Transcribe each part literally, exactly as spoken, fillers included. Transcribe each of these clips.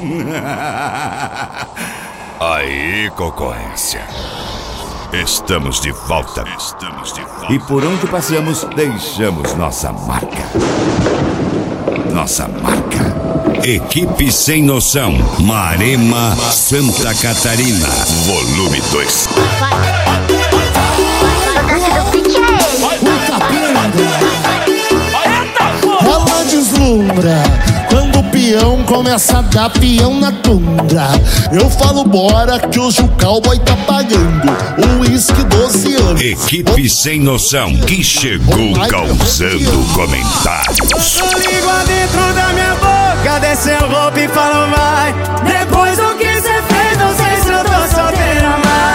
Aí, concorrência. Estamos de volta. Estamos de volta. E por onde passamos, deixamos nossa marca. Nossa marca. Equipe Sem Noção, Marema, Santa Catarina, volume dois. Ela deslumbra quando o peão começa a dar peão na tundra. Eu falo bora que hoje o cowboy tá pagando o uísque doze anos. Equipe Sem Noção, que chegou causando comentários. Eu ligo dentro da minha boca, desceu o golpe e falou vai. Depois do que cê fez, não sei se eu tô solteira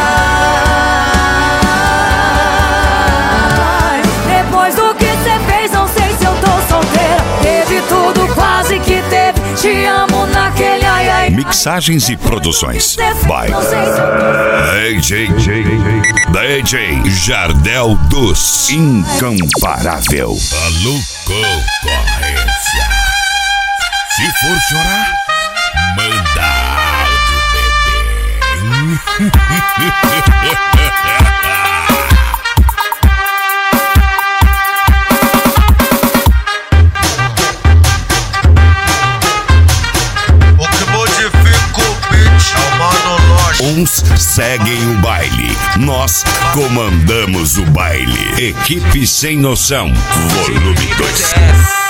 mais. Depois do que cê fez, não sei se eu tô solteira. Teve tudo, quase que teve. Te amo naquele ai ai. Mixagens e produções by D J D J Jardel dos Incomparável. Alô, concorrência. Se for chorar, manda áudio, bebê. Uns seguem o baile, nós comandamos o baile. Equipe Sem Noção, volume dois.